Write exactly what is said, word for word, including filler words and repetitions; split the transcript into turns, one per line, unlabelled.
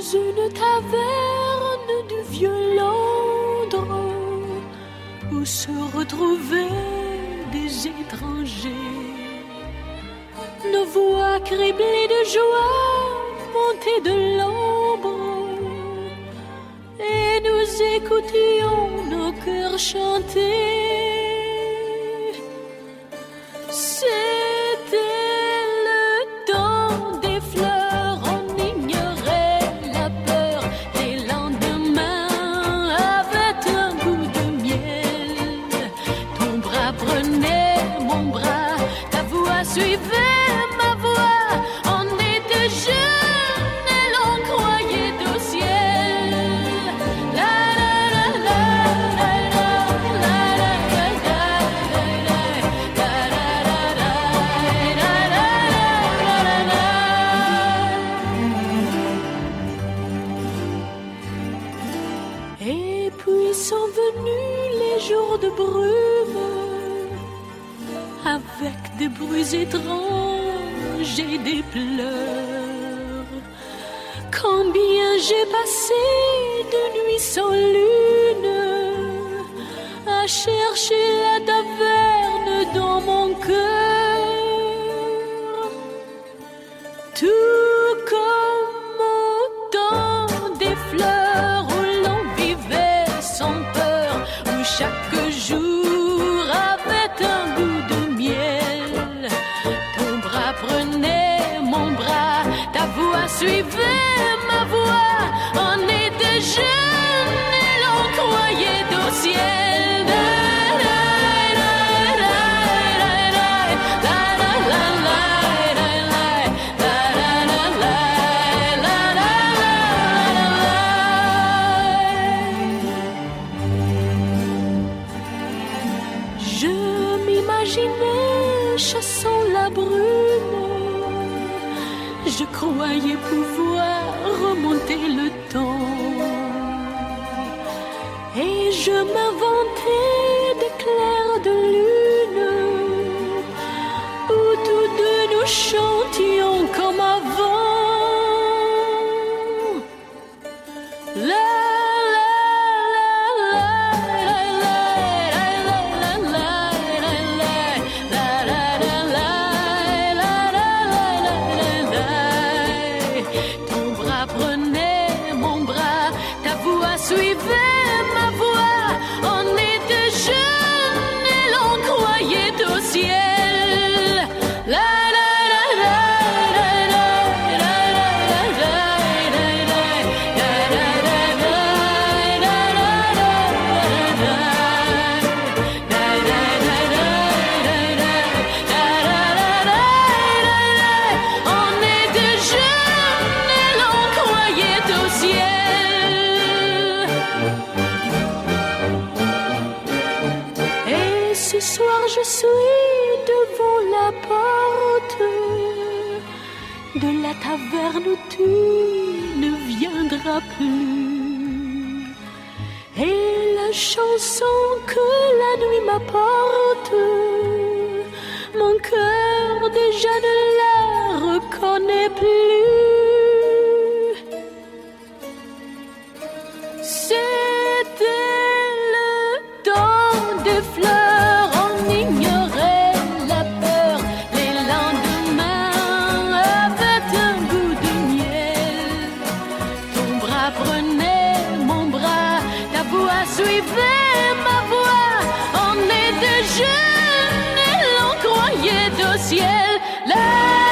une taverne du vieux Londres où se retrouvaient des étrangers. Nos voix criblées de joie montaient de l'ombre et nous écoutions nos cœurs chanter. C'était le temps des fleurs, on ignorait la peur. Les lendemains avaient un goût de miel. Ton bras prenait mon bras, ta voix suivait ma voix. On était jeunes et l'on croyait au ciel. La la la la la la la la la la. Et puis sont venus les jours de brume, avec des bruits étranges et des pleurs. Combien j'ai passé de nuits sans lune à chercher la taverne dans mon cœur. Tout comme au temps des fleurs où l'on vivait sans peur, où chaque jour avait un goût de miel. Ton bras prenait mon bras, ta voix suivait ma voix. On était jeunes et l'on croyait au ciel. Je m'imaginais chassant la brume, je croyais pouvoir remonter le temps. Et je m'inventais des clairs de lune où tous deux nous chantions comme avant. La suivait ma voix, on était jeunes et l'on croyait au ciel. La la la la la la la la la on était jeunes et l'on croyait au ciel. Ce soir je suis devant la porte de la taverne où tu ne viendras plus. Et la chanson que la nuit m'apporte, mon cœur déjà ne la reconnaît plus. C'était le temps des fleurs, on ignorait la peur. Les lendemains avaient un goût de miel. Ton bras prenait mon bras, ta voix suivait ma voix. On était jeunes et l'on croyait au ciel. La